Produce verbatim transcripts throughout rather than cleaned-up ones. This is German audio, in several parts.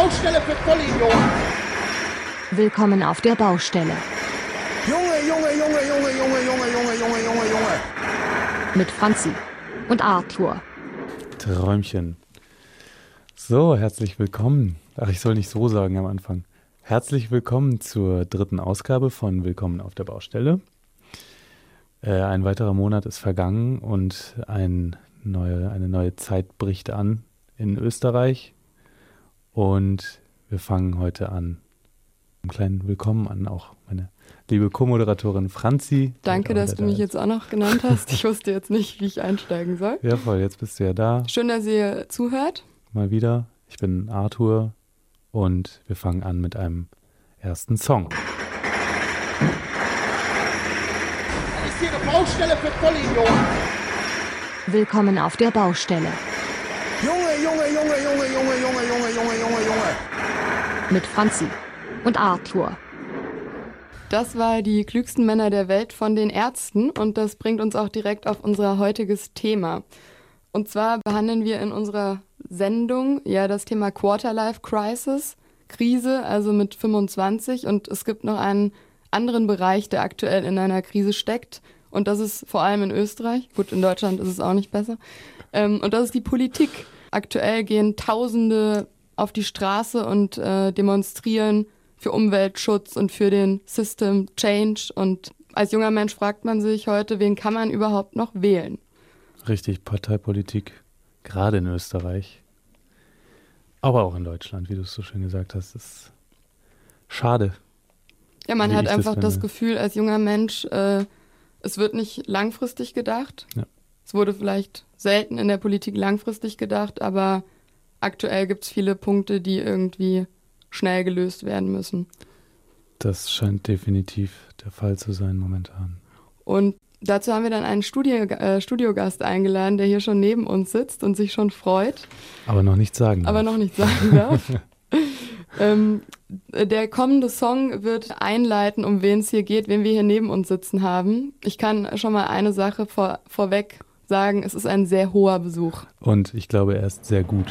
Baustelle für Vollidioten. Willkommen auf der Baustelle. Junge, Junge, Junge, Junge, Junge, Junge, Junge, Junge, Junge, Junge. Mit Franzi und Arthur. Träumchen. So, herzlich willkommen. Ach, ich soll nicht so sagen am Anfang. Herzlich willkommen zur dritten Ausgabe von Willkommen auf der Baustelle. Äh, ein weiterer Monat ist vergangen und ein neue, eine neue Zeit bricht an in Österreich. Und wir fangen heute an. Einen kleinen Willkommen an auch meine liebe Co-Moderatorin Franzi. Danke, dass du mich jetzt auch noch genannt hast. Ich wusste jetzt nicht, wie ich einsteigen soll. Ja, voll, jetzt bist du ja da. Schön, dass ihr zuhört. Mal wieder. Ich bin Arthur und wir fangen an mit einem ersten Song. Das ist hier eine Baustelle für Vollidioten. Willkommen auf der Baustelle. Junge, Junge, Junge, Junge, Junge, Junge, Junge, Junge, Junge, Junge. Mit Franzi und Arthur. Das war die klügsten Männer der Welt von den Ärzten und das bringt uns auch direkt auf unser heutiges Thema. Und zwar behandeln wir in unserer Sendung ja das Thema Quarterlife Crisis, Krise, also mit fünfundzwanzig. Und es gibt noch einen anderen Bereich, der aktuell in einer Krise steckt. Und das ist vor allem in Österreich. Gut, in Deutschland ist es auch nicht besser. Ähm, und das ist die Politik. Aktuell gehen Tausende auf die Straße und äh, demonstrieren für Umweltschutz und für den System Change. Und als junger Mensch fragt man sich heute, wen kann man überhaupt noch wählen? Richtig, Parteipolitik, gerade in Österreich. Aber auch in Deutschland, wie du es so schön gesagt hast, ist schade. Ja, man wie hat ich einfach das, das Gefühl, als junger Mensch, äh, es wird nicht langfristig gedacht. Ja. Es wurde vielleicht selten in der Politik langfristig gedacht, aber aktuell gibt es viele Punkte, die irgendwie schnell gelöst werden müssen. Das scheint definitiv der Fall zu sein momentan. Und dazu haben wir dann einen Studio, äh, Studiogast eingeladen, der hier schon neben uns sitzt und sich schon freut. Aber noch nichts sagen Aber darf. noch nicht sagen darf. ähm, der kommende Song wird einleiten, um wen es hier geht, wen wir hier neben uns sitzen haben. Ich kann schon mal eine Sache vor, vorweg sagen, es ist ein sehr hoher Besuch. Und ich glaube, er ist sehr gut.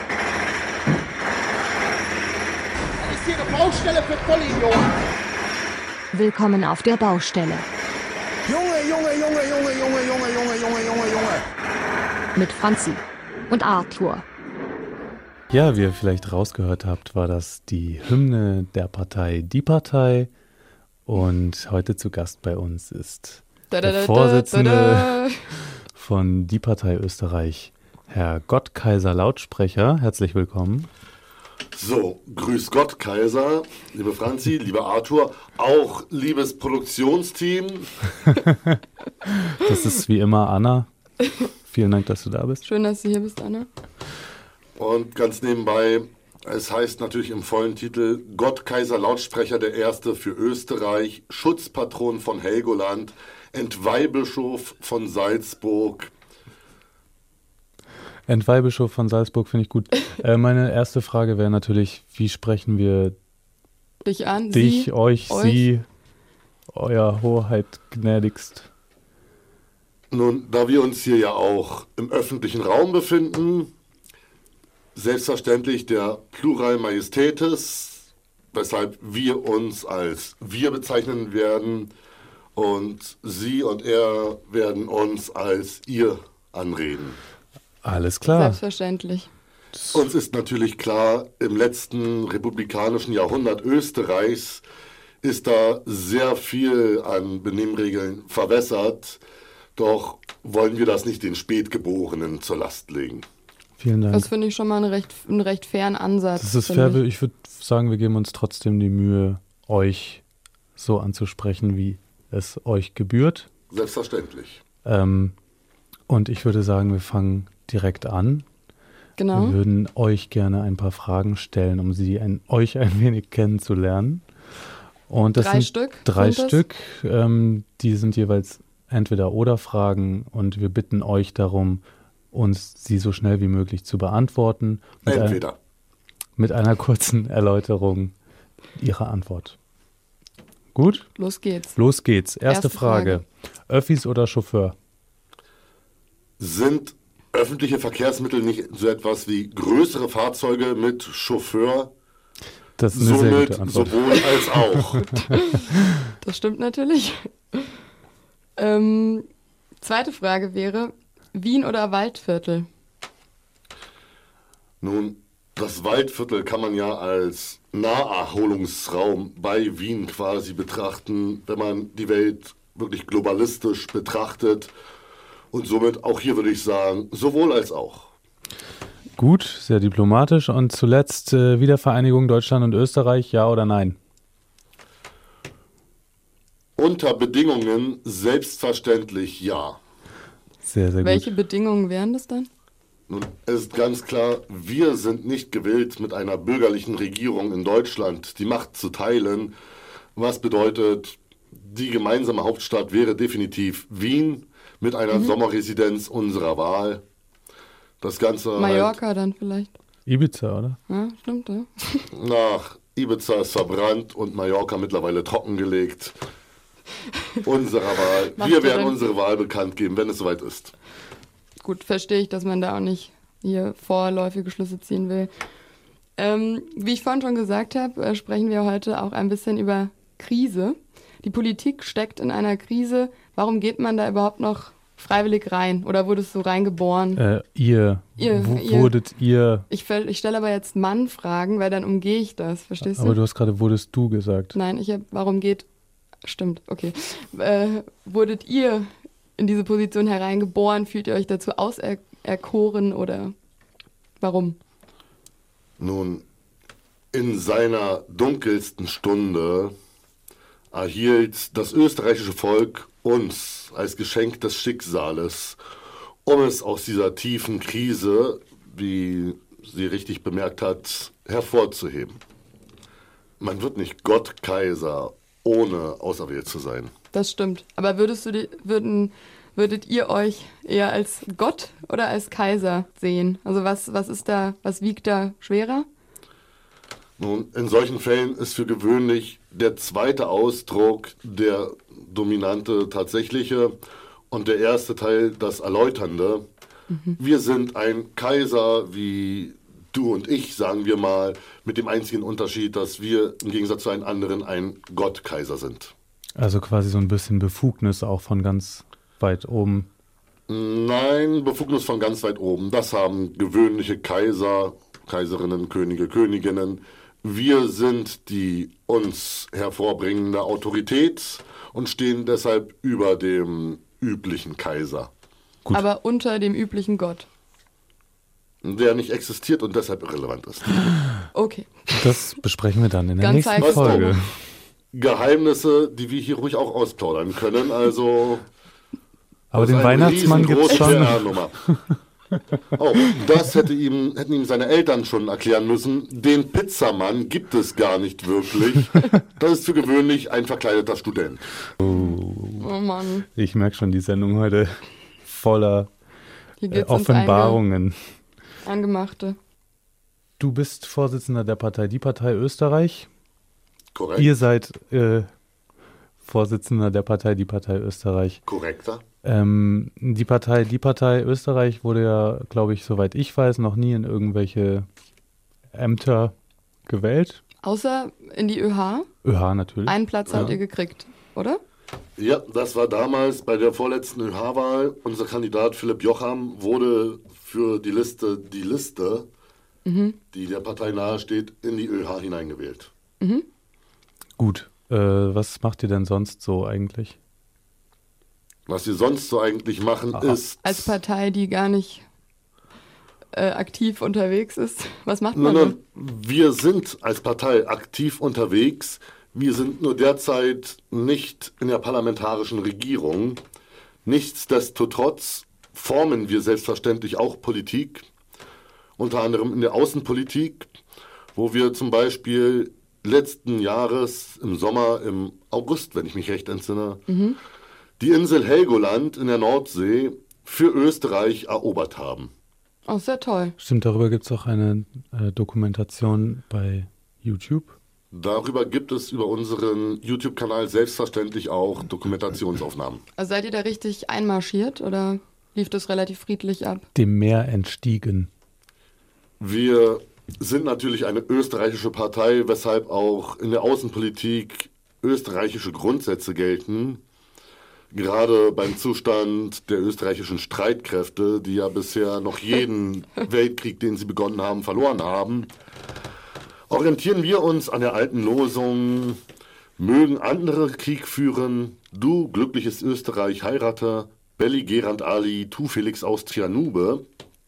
Das ist hier eine Baustelle für Vollidioten. Willkommen auf der Baustelle. Junge, Junge, Junge, Junge, Junge, Junge, Junge, Junge, Junge, Junge. Mit Franzi und Arthur. Ja, wie ihr vielleicht rausgehört habt, war das die Hymne der Partei Die Partei. Und heute zu Gast bei uns ist Da, der da, da, Vorsitzende da, da. von Die Partei Österreich, Herr Gottkaiser Lautsprecher. Herzlich willkommen. So, grüß Gott, Kaiser, liebe Franzi, lieber Arthur, auch liebes Produktionsteam. Das ist wie immer Anna. Vielen Dank, dass du da bist. Schön, dass du hier bist, Anna. Und ganz nebenbei, es heißt natürlich im vollen Titel Gottkaiser Lautsprecher der Erste für Österreich, Schutzpatron von Helgoland, Entweihbischof von Salzburg. Entweihbischof von Salzburg finde ich gut. Äh, meine erste Frage wäre natürlich, wie sprechen wir Dich an, dich, sie, euch, euch. sie, euer Hoheit gnädigst? Nun, da wir uns hier ja auch im öffentlichen Raum befinden, selbstverständlich der Plural Majestätis, weshalb wir uns als wir bezeichnen werden und sie und er werden uns als ihr anreden. Alles klar. Selbstverständlich. Uns ist natürlich klar, im letzten republikanischen Jahrhundert Österreichs ist da sehr viel an Benimmregeln verwässert, doch wollen wir das nicht den Spätgeborenen zur Last legen. Vielen Dank. Das finde ich schon mal einen recht, einen recht fairen Ansatz. Das ist finde fair. ich. Ich würde sagen, wir geben uns trotzdem die Mühe, euch so anzusprechen, wie es euch gebührt. Selbstverständlich. Ähm, und ich würde sagen, wir fangen direkt an. Genau. Wir würden euch gerne ein paar Fragen stellen, um sie ein, euch ein wenig kennenzulernen. Und das Drei sind Stück Drei sind das? Stück. Ähm, die sind jeweils Entweder-Oder-Fragen und wir bitten euch darum, uns sie so schnell wie möglich zu beantworten. Mit Entweder. Ein, mit einer kurzen Erläuterung ihrer Antwort. Gut? Los geht's. Los geht's. Erste, Erste Frage. Frage. Öffis oder Chauffeur? Sind öffentliche Verkehrsmittel nicht so etwas wie größere Fahrzeuge mit Chauffeur Das ist eine sehr Somit gute Antwort. sowohl als auch. Das stimmt natürlich. ähm, zweite Frage wäre, Wien oder Waldviertel? Nun, das Waldviertel kann man ja als Naherholungsraum bei Wien quasi betrachten, wenn man die Welt wirklich globalistisch betrachtet. Und somit auch hier würde ich sagen, sowohl als auch. Gut, sehr diplomatisch. Und zuletzt äh, Wiedervereinigung Deutschland und Österreich, ja oder nein? Unter Bedingungen selbstverständlich ja. Sehr, sehr Welche gut. Bedingungen wären das dann? Nun, es ist ganz klar, wir sind nicht gewillt, mit einer bürgerlichen Regierung in Deutschland die Macht zu teilen. Was bedeutet, die gemeinsame Hauptstadt wäre definitiv Wien mit einer Mhm. Sommerresidenz unserer Wahl. Das Ganze halt Mallorca dann vielleicht. Ibiza, oder? Ja, stimmt, ja. nach Ibiza ist verbrannt und Mallorca mittlerweile trockengelegt. Unserer Wahl. Macht Wir ihr werden denn- unsere Wahl bekannt geben, wenn es soweit ist. Gut, verstehe ich, dass man da auch nicht hier vorläufige Schlüsse ziehen will. Ähm, wie ich vorhin schon gesagt habe, äh, sprechen wir heute auch ein bisschen über Krise. Die Politik steckt in einer Krise. Warum geht man da überhaupt noch freiwillig rein? Oder wurdest du reingeboren? Äh, ihr, Ihr, Wo, ihr. wurdet ihr, Ich, fel- ich stelle aber jetzt Mann-Fragen, weil dann umgehe ich das. Verstehst aber du? du hast gerade wurdest du gesagt. Nein, ich habe, warum geht, stimmt, okay. Äh, wurdet ihr in diese Position hereingeboren? Fühlt ihr euch dazu auserkoren oder warum? Nun, in seiner dunkelsten Stunde erhielt das österreichische Volk uns als Geschenk des Schicksales, um es aus dieser tiefen Krise, wie sie richtig bemerkt hat, hervorzuheben. Man wird nicht Gott Kaiser, ohne auserwählt zu sein. Das stimmt. Aber würdest du die, würden, würdet ihr euch eher als Gott oder als Kaiser sehen? Also was, was ist da, was wiegt da schwerer? Nun, in solchen Fällen ist für gewöhnlich der zweite Ausdruck der dominante, tatsächliche und der erste Teil das Erläuternde. Wir sind ein Kaiser wie du und ich, sagen wir mal, mit dem einzigen Unterschied, dass wir im Gegensatz zu einem anderen ein Gottkaiser sind. Also quasi so ein bisschen Befugnis auch von ganz weit oben. Nein, Befugnis von ganz weit oben. Das haben gewöhnliche Kaiser, Kaiserinnen, Könige, Königinnen. Wir sind die uns hervorbringende Autorität und stehen deshalb über dem üblichen Kaiser, Gut. Aber unter dem üblichen Gott. der nicht existiert und deshalb irrelevant ist. Okay. Das besprechen wir dann in der Ganz nächsten heikel. Folge. Geheimnisse, die wir hier ruhig auch ausplaudern können, also... Aber das ist den eine Weihnachtsmann gibt's riesengroße schon. P R-Nummer. Oh, das hätte ihm, hätten ihm seine Eltern schon erklären müssen. Den Pizzamann gibt es gar nicht wirklich. Das ist für gewöhnlich ein verkleideter Student. Oh Mann. Ich merke schon, die Sendung heute voller Hier äh, geht's ins Offenbarungen. Einge- Angemachte. Du bist Vorsitzender der Partei Die Partei Österreich. Korrekt? Ihr seid äh, Vorsitzender der Partei Die Partei Österreich. Korrekter? Ähm, die Partei Die Partei Österreich wurde ja, glaube ich, soweit ich weiß, noch nie in irgendwelche Ämter gewählt. Außer in die ÖH. ÖH natürlich. Einen Platz habt Ja. ihr gekriegt, oder? Ja, das war damals bei der vorletzten ÖH-Wahl. Unser Kandidat Philipp Jocham wurde für die Liste Die Liste, die der Partei nahesteht, in die ÖH hineingewählt. Gut. Äh, was macht ihr denn sonst so eigentlich? Was wir sonst so eigentlich machen, Aha. ist... Als Partei, die gar nicht äh, aktiv unterwegs ist. Was macht Nein, man nein, wir sind als Partei aktiv unterwegs. Wir sind nur derzeit nicht in der parlamentarischen Regierung. Nichtsdestotrotz formen wir selbstverständlich auch Politik, unter anderem in der Außenpolitik, wo wir zum Beispiel letzten Jahres im Sommer, im August, wenn ich mich recht entsinne, die Insel Helgoland in der Nordsee für Österreich erobert haben. denn? Oh, sehr toll. Stimmt, darüber gibt es auch eine äh, Dokumentation bei YouTube. Darüber gibt es über unseren YouTube-Kanal selbstverständlich auch Dokumentationsaufnahmen. Also seid ihr da richtig einmarschiert oder lief das relativ friedlich ab? Dem Meer entstiegen. Wir sind natürlich eine österreichische Partei, weshalb auch in der Außenpolitik österreichische Grundsätze gelten. Gerade beim Zustand der österreichischen Streitkräfte, die ja bisher noch jeden Weltkrieg, den sie begonnen haben, verloren haben, orientieren wir uns an der alten Losung: Mögen andere Krieg führen, du glückliches Österreich heirate, belli gerant ali, tu Felix Austria nube.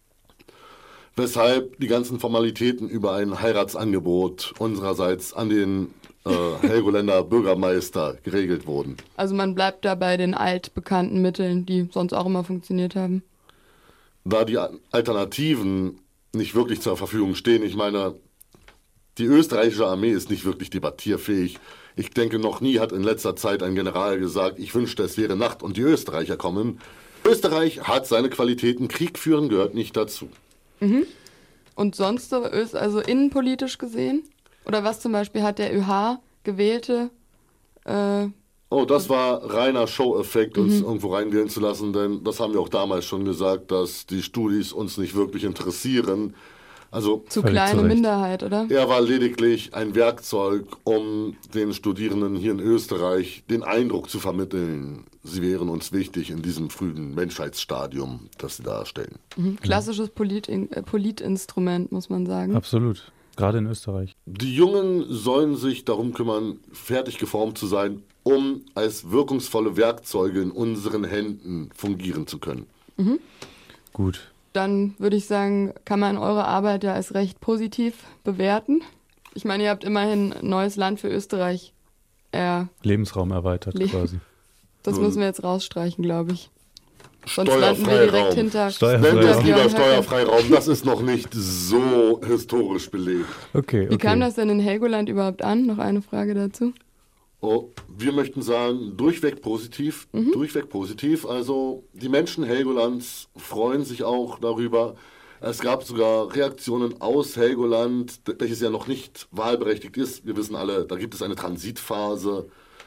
Weshalb die ganzen Formalitäten über ein Heiratsangebot unsererseits an den äh, Helgoländer Bürgermeister geregelt wurden. Also man bleibt da bei den altbekannten Mitteln, die sonst auch immer funktioniert haben. Da die Alternativen nicht wirklich zur Verfügung stehen, ich meine, die österreichische Armee ist nicht wirklich debattierfähig. Ich denke, noch nie hat in letzter Zeit ein General gesagt, ich wünschte, es wäre Nacht und die Österreicher kommen. Österreich hat seine Qualitäten, Krieg führen gehört nicht dazu. Mhm. Und sonst so, also innenpolitisch gesehen? Oder was zum Beispiel hat der ÖH gewählte? Äh, oh, das war reiner Show-Effekt, uns Mhm. irgendwo reingehen zu lassen, denn das haben wir auch damals schon gesagt, dass die Studis uns nicht wirklich interessieren. Also zu Völlig kleine zu Recht. Minderheit, oder? er war lediglich ein Werkzeug, um den Studierenden hier in Österreich den Eindruck zu vermitteln, sie wären uns wichtig in diesem frühen Menschheitsstadium, das sie darstellen. Mhm. Klassisches Polit äh, Politinstrument, muss man sagen. Absolut. Gerade in Österreich. Die Jungen sollen sich darum kümmern, fertig geformt zu sein, um als wirkungsvolle Werkzeuge in unseren Händen fungieren zu können. Gut. Dann würde ich sagen, kann man eure Arbeit ja als recht positiv bewerten. Ich meine, ihr habt immerhin ein neues Land für Österreich. Äh, Lebensraum erweitert Le- quasi. das Nun. müssen wir jetzt rausstreichen, glaube ich. Sonst landen wir direkt Steuerfreiraum. hinter, Steuerfreiraum. Nennt es hinter lieber Björn Höcke. Steuerfreiraum, das ist noch nicht so historisch belegt. Okay, okay. Wie kam das denn in Helgoland überhaupt an? Noch eine Frage dazu. Oh, wir möchten sagen, durchweg positiv, durchweg positiv. Also die Menschen Helgolands freuen sich auch darüber. Es gab sogar Reaktionen aus Helgoland, welches ja noch nicht wahlberechtigt ist. Wir wissen alle, da gibt es eine Transitphase.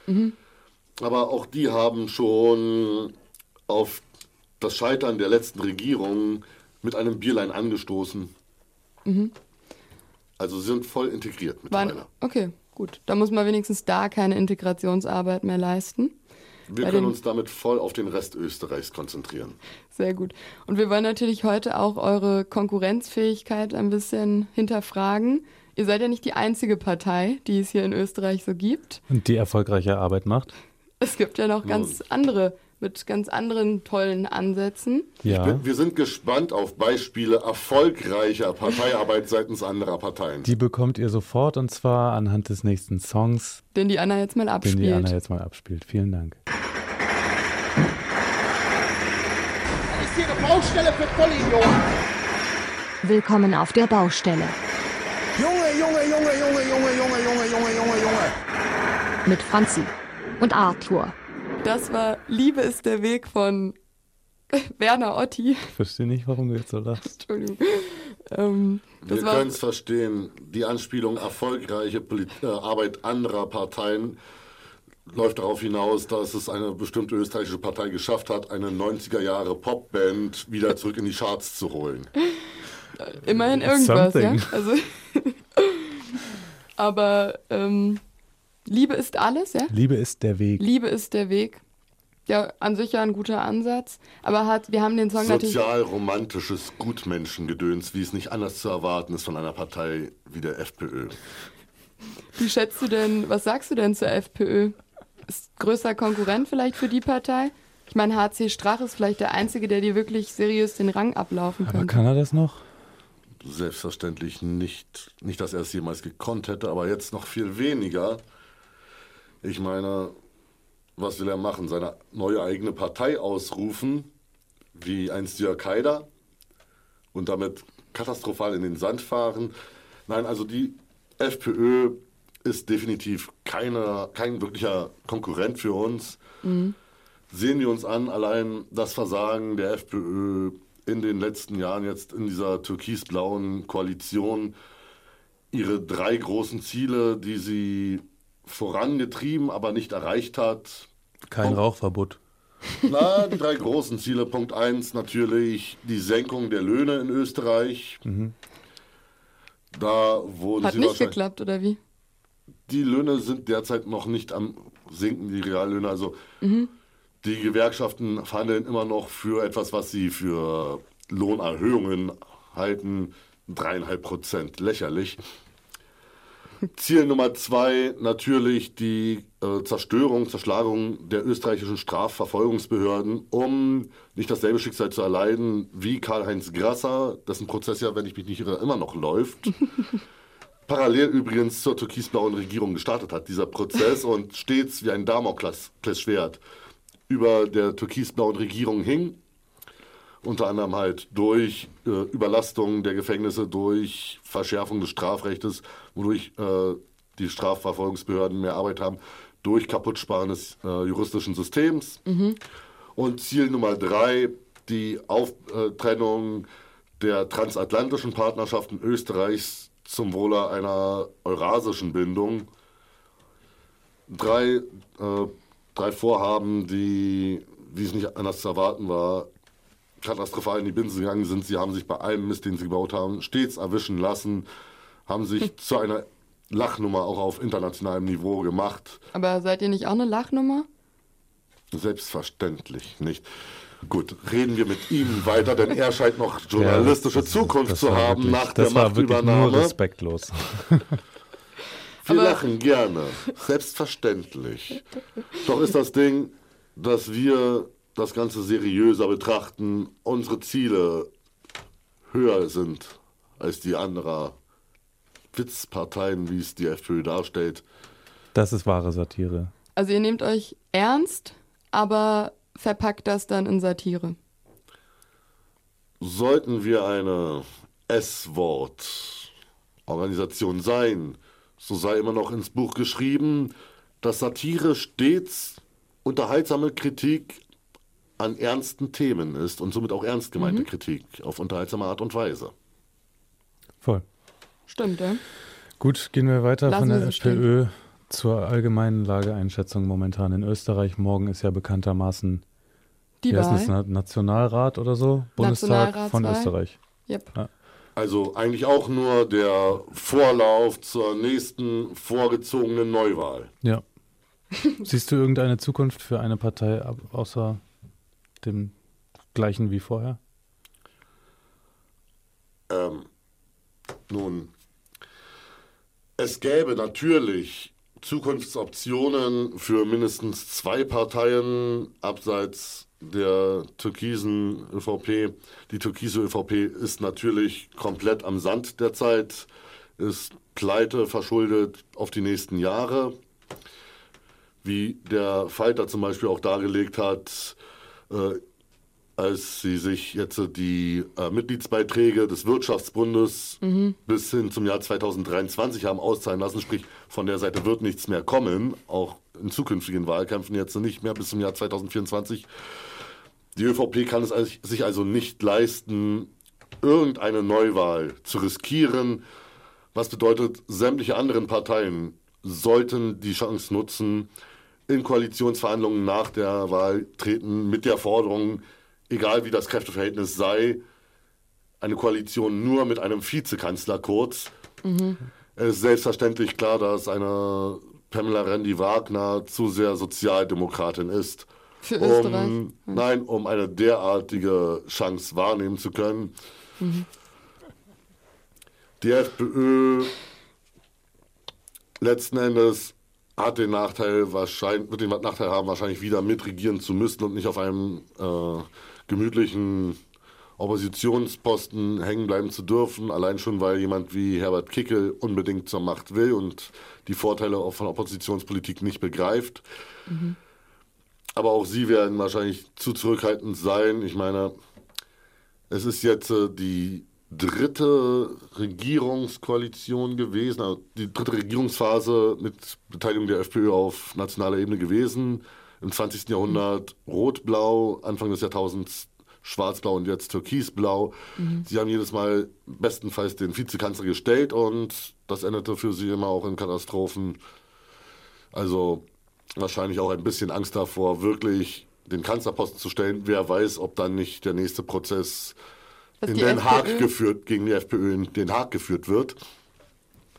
Aber auch die haben schon auf das Scheitern der letzten Regierung mit einem Bierlein angestoßen. Also sie sind voll integriert Waren, mittlerweile. okay, gut. Da muss man wenigstens da keine Integrationsarbeit mehr leisten. Wir bei können den- uns damit voll auf den Rest Österreichs konzentrieren. Sehr gut. Und wir wollen natürlich heute auch eure Konkurrenzfähigkeit ein bisschen hinterfragen. Ihr seid ja nicht die einzige Partei, die es hier in Österreich so gibt. Und die erfolgreiche Arbeit macht? Es gibt ja noch ganz andere mit ganz anderen tollen Ansätzen. Ja. Wir, wir sind gespannt auf Beispiele erfolgreicher Parteiarbeit seitens anderer Parteien. Die bekommt ihr sofort und zwar anhand des nächsten Songs, Den die Anna jetzt mal den abspielt. die Anna jetzt mal abspielt. Vielen Dank. Das ist hier eine Baustelle für Vollidioten. Willkommen auf der Baustelle. Junge, Junge, Junge, Junge, Junge, Junge, Junge, Junge, Junge, Junge. Mit Franzi und Arthur. Das war Liebe ist der Weg von Werner Otti. Ich verstehe nicht, warum du jetzt so lachst. Entschuldigung. Ähm, das Wir war können es verstehen, die Anspielung erfolgreiche Polit äh, Arbeit anderer Parteien läuft darauf hinaus, dass es eine bestimmte österreichische Partei geschafft hat, eine neunziger Jahre Popband wieder zurück in die Charts zu holen. immerhin irgendwas, Something. ja. Also aber ähm, Liebe ist alles, ja? Liebe ist der Weg. Liebe ist der Weg. Ja, an sich ja ein guter Ansatz. Aber hat, wir haben den Song natürlich. Sozial-romantisches Gutmenschengedöns, wie es nicht anders zu erwarten ist von einer Partei wie der FPÖ. Wie schätzt du denn, was sagst du denn zur FPÖ? Ist größer Konkurrent vielleicht für die Partei? Ich meine, H C Strach ist vielleicht der Einzige, der dir wirklich seriös den Rang ablaufen Aber könnte. kann er das noch? Selbstverständlich nicht, nicht, dass er es jemals gekonnt hätte, aber jetzt noch viel weniger. Ich meine, was will er machen? Seine neue eigene Partei ausrufen, wie einst Jörg Haider, und damit katastrophal in den Sand fahren? Nein, also die FPÖ ist definitiv keine, kein wirklicher Konkurrent für uns. Sehen wir uns an, allein das Versagen der FPÖ in den letzten Jahren jetzt in dieser türkis-blauen Koalition, ihre drei großen Ziele, die sie vorangetrieben, aber nicht erreicht hat. Kein Oh. Rauchverbot. Na, die drei großen Ziele. Punkt eins natürlich die Senkung der Löhne in Österreich. Da wurde Hat sie nicht wahrscheinlich- geklappt, oder wie? Die Löhne sind derzeit noch nicht am Sinken, die Reallöhne. Also die Gewerkschaften verhandeln immer noch für etwas, was sie für Lohnerhöhungen halten. Dreieinhalb Prozent, lächerlich. Ziel Nummer zwei, natürlich die äh, Zerstörung, Zerschlagung der österreichischen Strafverfolgungsbehörden, um nicht dasselbe Schicksal zu erleiden wie Karl-Heinz Grasser, dessen Prozess ja, wenn ich mich nicht irre, immer noch läuft. Parallel übrigens zur türkisblauen Regierung gestartet hat, dieser Prozess, und stets wie ein Damoklesschwert über der türkisblauen Regierung hing. Unter anderem halt durch äh, Überlastung der Gefängnisse, durch Verschärfung des Strafrechtes, wodurch äh, die Strafverfolgungsbehörden mehr Arbeit haben, durch Kaputtsparen des äh, juristischen Systems. Und Ziel Nummer drei, die Auftrennung der transatlantischen Partnerschaften Österreichs zum Wohle einer eurasischen Bindung. Drei, äh, drei Vorhaben, die, wie es nicht anders zu erwarten war, katastrophal in die Binsen gegangen sind. Sie haben sich bei allem Mist, den sie gebaut haben, stets erwischen lassen, haben sich zu einer Lachnummer auch auf internationalem Niveau gemacht. Aber seid ihr nicht auch eine Lachnummer? Selbstverständlich nicht. Gut, reden wir mit ihm weiter, denn er scheint noch journalistische Ja, das- Zukunft das zu war haben wirklich, nach der Das war wirklich nur Machtübernahme. respektlos. Wir Aber- lachen gerne, selbstverständlich. Doch ist das Ding, dass wir das Ganze seriöser betrachten, unsere Ziele höher sind als die anderer Witzparteien, wie es die FPÖ darstellt. Das ist wahre Satire. Also ihr nehmt euch ernst, aber verpackt das dann in Satire. Sollten wir eine S-Wort-Organisation sein, so sei immer noch ins Buch geschrieben, dass Satire stets unterhaltsame Kritik an ernsten Themen ist und somit auch ernst gemeinte Kritik auf unterhaltsame Art und Weise. Voll. Stimmt, ja? Gut, gehen wir weiter Lassen von der wir so FPÖ zur allgemeinen Lageeinschätzung momentan in Österreich. Morgen ist ja bekanntermaßen Die wie heißt das, Wahl. Na- Nationalrat oder so, Bundestag von Nationalratswahl. Österreich. Yep. Also eigentlich auch nur der Vorlauf zur nächsten vorgezogenen Neuwahl. Ja. Siehst du irgendeine Zukunft für eine Partei ab- außer dem gleichen wie vorher? Ähm, nun, es gäbe natürlich Zukunftsoptionen für mindestens zwei Parteien abseits der türkisen ÖVP. Die türkise ÖVP ist natürlich komplett am Sand derzeit, ist pleite verschuldet auf die nächsten Jahre. Wie der Falter zum Beispiel auch dargelegt hat, äh, als sie sich jetzt die äh, Mitgliedsbeiträge des Wirtschaftsbundes bis hin zum Jahr zweitausenddreiundzwanzig haben auszahlen lassen, sprich von der Seite wird nichts mehr kommen, auch in zukünftigen Wahlkämpfen jetzt nicht mehr bis zum Jahr zweitausendvierundzwanzig. Die ÖVP kann es als- sich also nicht leisten, irgendeine Neuwahl zu riskieren, was bedeutet, sämtliche anderen Parteien sollten die Chance nutzen, in Koalitionsverhandlungen nach der Wahl treten mit der Forderung, egal wie das Kräfteverhältnis sei, eine Koalition nur mit einem Vizekanzler Kurz. Es ist selbstverständlich klar, dass eine Pamela Rendi-Wagner zu sehr Sozialdemokratin ist, Für Österreich. um, nein, um eine derartige Chance wahrnehmen zu können. Die FPÖ letzten Endes hat den Nachteil, wahrscheinlich, wird den Nachteil haben, wahrscheinlich wieder mitregieren zu müssen und nicht auf einem äh, gemütlichen Oppositionsposten hängen bleiben zu dürfen, allein schon, weil jemand wie Herbert Kickl unbedingt zur Macht will und die Vorteile auch von Oppositionspolitik nicht begreift. Aber auch sie werden wahrscheinlich zu zurückhaltend sein. Ich meine, es ist jetzt äh, die dritte Regierungskoalition gewesen, also die dritte Regierungsphase mit Beteiligung der FPÖ auf nationaler Ebene gewesen. Im zwanzigsten Jahrhundert rot-blau, Anfang des Jahrtausends schwarz-blau und jetzt türkisblau. Sie haben jedes Mal bestenfalls den Vizekanzler gestellt und das endete für sie immer auch in Katastrophen. Also wahrscheinlich auch ein bisschen Angst davor, wirklich den Kanzlerposten zu stellen. Wer weiß, ob dann nicht der nächste Prozess Was in die Den Haag FPÖ geführt, gegen die FPÖ in Den Haag geführt wird.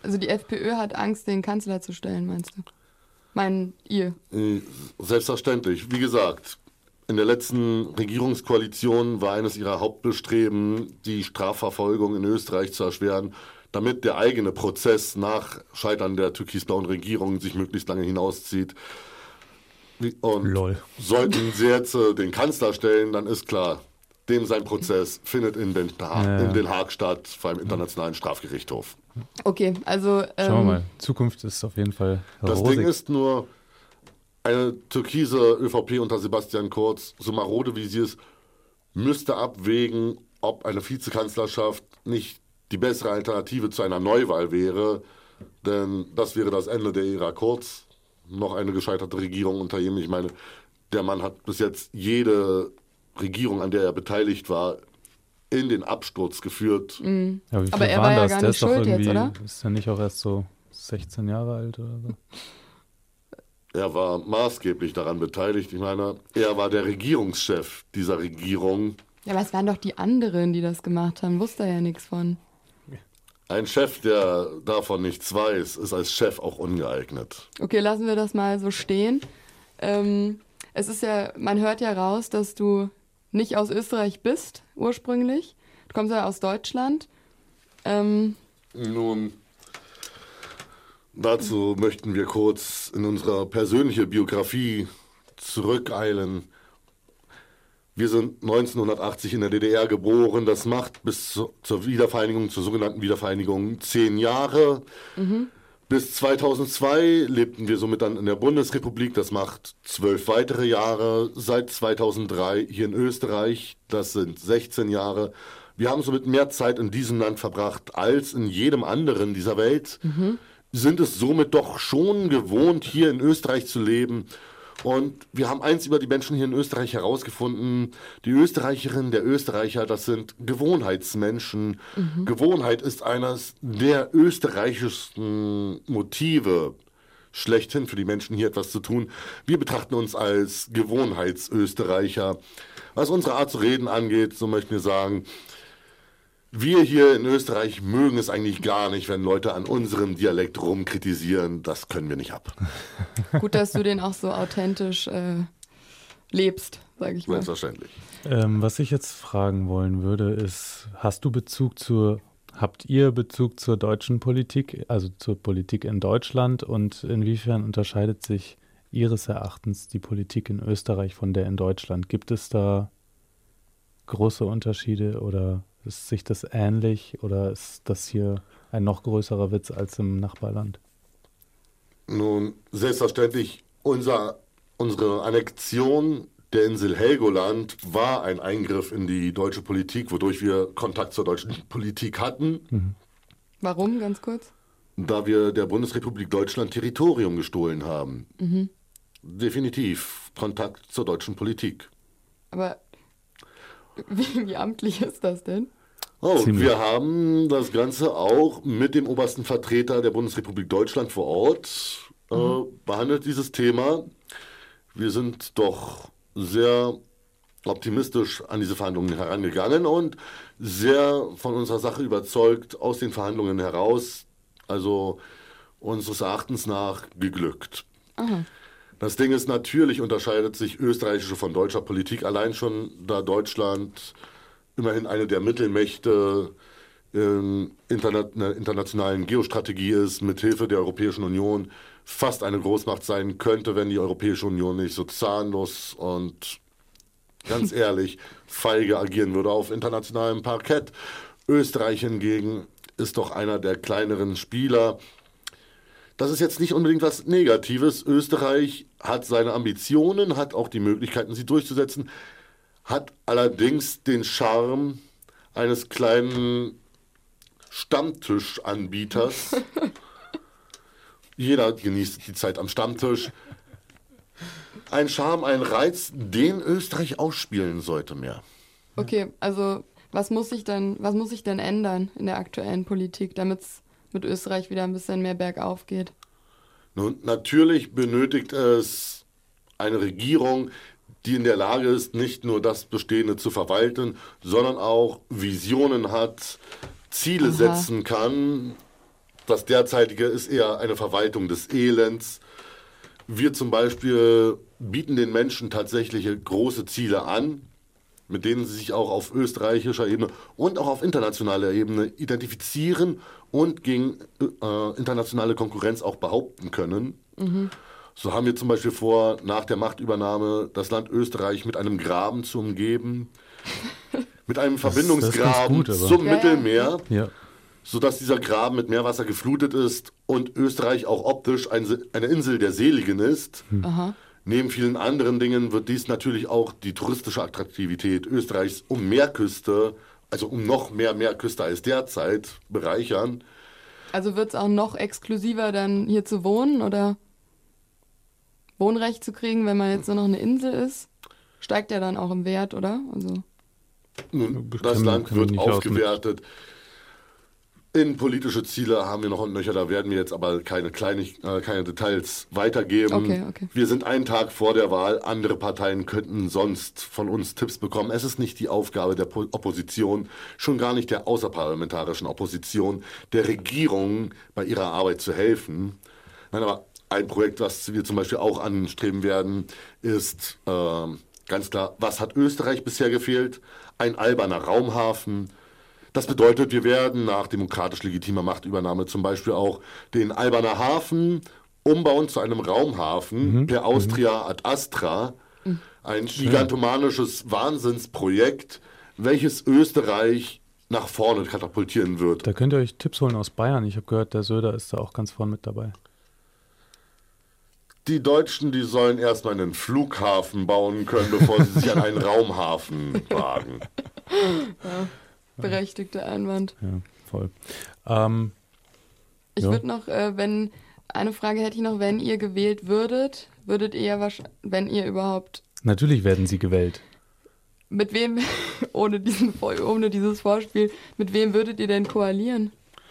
Also die FPÖ hat Angst, den Kanzler zu stellen, meinst du? Meinen ihr? Selbstverständlich. Wie gesagt, in der letzten Regierungskoalition war eines ihrer Hauptbestreben, die Strafverfolgung in Österreich zu erschweren, damit der eigene Prozess nach Scheitern der türkisblauen Regierung sich möglichst lange hinauszieht. Und Lol. sollten sie jetzt äh, den Kanzler stellen, dann ist klar, dem sein Prozess findet in Den, ha- Ja, ja. in Den Haag statt, beim Internationalen Strafgerichtshof. Okay, also... Ähm, Schauen wir mal. Zukunft ist auf jeden Fall Das rosig. Ding ist nur, eine türkise ÖVP unter Sebastian Kurz, so marode wie sie ist, müsste abwägen, ob eine Vizekanzlerschaft nicht die bessere Alternative zu einer Neuwahl wäre. Denn das wäre das Ende der Ära Kurz. Noch eine gescheiterte Regierung unter ihm. Ich meine, der Mann hat bis jetzt jede Regierung, an der er beteiligt war, in den Absturz geführt. Ja, wie viel Aber er waren war ja das? gar Der nicht ist doch schuld jetzt, irgendwie, oder? ist ja nicht auch erst so sechzehn Jahre alt oder so? Er war maßgeblich daran beteiligt. Ich meine, er war der Regierungschef dieser Regierung. Ja, aber es waren doch die anderen, die das gemacht haben. Wusste er ja nichts von. Ein Chef, der davon nichts weiß, ist als Chef auch ungeeignet. Okay, lassen wir das mal so stehen. Ähm, es ist ja, man hört ja raus, dass du nicht aus Österreich bist, ursprünglich. Du kommst ja aus Deutschland. Ähm, Nun, dazu möchten wir kurz in unsere persönliche Biografie zurückeilen. Wir sind neunzehnhundertachtzig in der D D R geboren. Das macht bis zu, zur Wiedervereinigung, zur sogenannten Wiedervereinigung, zehn Jahre. mhm. Bis zweitausendzwei lebten wir somit dann in der Bundesrepublik. Das macht zwölf weitere Jahre. Seit zweitausenddrei hier in Österreich. Das sind sechzehn Jahre. Wir haben somit mehr Zeit in diesem Land verbracht als in jedem anderen dieser Welt. Mhm. Sind es somit doch schon gewohnt, hier in Österreich zu leben. Und wir haben eins über die Menschen hier in Österreich herausgefunden. Die Österreicherinnen, der Österreicher, das sind Gewohnheitsmenschen. Mhm. Gewohnheit ist eines der österreichischsten Motive schlechthin für die Menschen, hier etwas zu tun. Wir betrachten uns als Gewohnheitsösterreicher. Was unsere Art zu reden angeht, so möchten wir sagen, wir hier in Österreich mögen es eigentlich gar nicht, wenn Leute an unserem Dialekt rumkritisieren. Das können wir nicht ab. Gut, dass du den auch so authentisch äh, lebst, sage ich mal. Selbstverständlich. Ähm, was ich jetzt fragen wollen würde, ist, hast du Bezug zur, habt ihr Bezug zur deutschen Politik, also zur Politik in Deutschland, und inwiefern unterscheidet sich Ihres Erachtens die Politik in Österreich von der in Deutschland? Gibt es da große Unterschiede oder ist sich das ähnlich oder ist das hier ein noch größerer Witz als im Nachbarland? Nun, selbstverständlich, unser, unsere Annexion der Insel Helgoland war ein Eingriff in die deutsche Politik, wodurch wir Kontakt zur deutschen Politik hatten, Mhm. Warum, ganz kurz? da wir der Bundesrepublik Deutschland Territorium gestohlen haben. Mhm. Definitiv Kontakt zur deutschen Politik. Aber wie, wie amtlich ist das denn? Oh, Ziemlich. wir haben das Ganze auch mit dem obersten Vertreter der Bundesrepublik Deutschland vor Ort äh, behandelt, dieses Thema. Wir sind doch sehr optimistisch an diese Verhandlungen herangegangen und sehr von unserer Sache überzeugt aus den Verhandlungen heraus, also unseres Erachtens nach geglückt. Aha. Das Ding ist, natürlich unterscheidet sich österreichische von deutscher Politik allein schon, da Deutschland immerhin eine der Mittelmächte in interna einer internationalen Geostrategie ist, mithilfe der Europäischen Union fast eine Großmacht sein könnte, wenn die Europäische Union nicht so zahnlos und ganz ehrlich feige agieren würde auf internationalem Parkett. Österreich hingegen ist doch einer der kleineren Spieler. Das ist jetzt nicht unbedingt was Negatives. Österreich hat seine Ambitionen, hat auch die Möglichkeiten, sie durchzusetzen, hat allerdings den Charme eines kleinen Stammtischanbieters. Jeder genießt die Zeit am Stammtisch. Ein Charme, ein Reiz, den Österreich ausspielen sollte mehr. Okay, also was muss sich denn, was muss sich denn ändern in der aktuellen Politik, damit es mit Österreich wieder ein bisschen mehr bergauf geht? Nun, natürlich benötigt es eine Regierung, die in der Lage ist, nicht nur das Bestehende zu verwalten, sondern auch Visionen hat, Ziele Aha. setzen kann, das derzeitige ist eher eine Verwaltung des Elends. Wir zum Beispiel bieten den Menschen tatsächlich große Ziele an, mit denen sie sich auch auf österreichischer Ebene und auch auf internationaler Ebene identifizieren und gegen äh, internationale Konkurrenz auch behaupten können. Mhm. So haben wir zum Beispiel vor, nach der Machtübernahme das Land Österreich mit einem Graben zu umgeben, mit einem Verbindungsgraben das, das zum ja, Mittelmeer, Ja. sodass dieser Graben mit Meerwasser geflutet ist und Österreich auch optisch ein, eine Insel der Seligen ist. Hm. Aha. Neben vielen anderen Dingen wird dies natürlich auch die touristische Attraktivität Österreichs um Meerküste, also um noch mehr Meerküste als derzeit, bereichern. Also wird es auch noch exklusiver dann hier zu wohnen oder Wohnrecht zu kriegen, wenn man jetzt nur noch eine Insel ist? Steigt ja dann auch im Wert, oder? Also Nun, Das das kann- Land kann man wird nicht aus- aufgewertet. Innenpolitische Ziele haben wir noch und nöcher, da werden wir jetzt aber keine, Kleinig äh, keine Details weitergeben. Okay, okay. Wir sind einen Tag vor der Wahl, andere Parteien könnten sonst von uns Tipps bekommen. Es ist nicht die Aufgabe der Po- Opposition, schon gar nicht der außerparlamentarischen Opposition, der Regierung bei ihrer Arbeit zu helfen. Nein, aber ein Projekt, was wir zum Beispiel auch anstreben werden, ist äh, ganz klar, was hat Österreich bisher gefehlt? Ein alberner Raumhafen. Das bedeutet, wir werden nach demokratisch legitimer Machtübernahme zum Beispiel auch den Alberner Hafen umbauen zu einem Raumhafen per Austria ad Astra. Ein gigantomanisches Wahnsinnsprojekt, welches Österreich nach vorne katapultieren wird. Da könnt ihr euch Tipps holen aus Bayern. Ich habe gehört, der Söder ist da auch ganz vorne mit dabei. Die Deutschen, die sollen erstmal einen Flughafen bauen können, bevor sie sich an einen Raumhafen wagen. berechtigter Einwand. Ja, voll. Ähm, Ich Ja. würde noch, äh, wenn, eine Frage hätte ich noch, wenn ihr gewählt würdet, würdet ihr wahrscheinlich, wenn ihr überhaupt, natürlich werden sie gewählt. mit wem, ohne, diesen, Vor- ohne dieses Vorspiel, mit wem würdet ihr denn koalieren?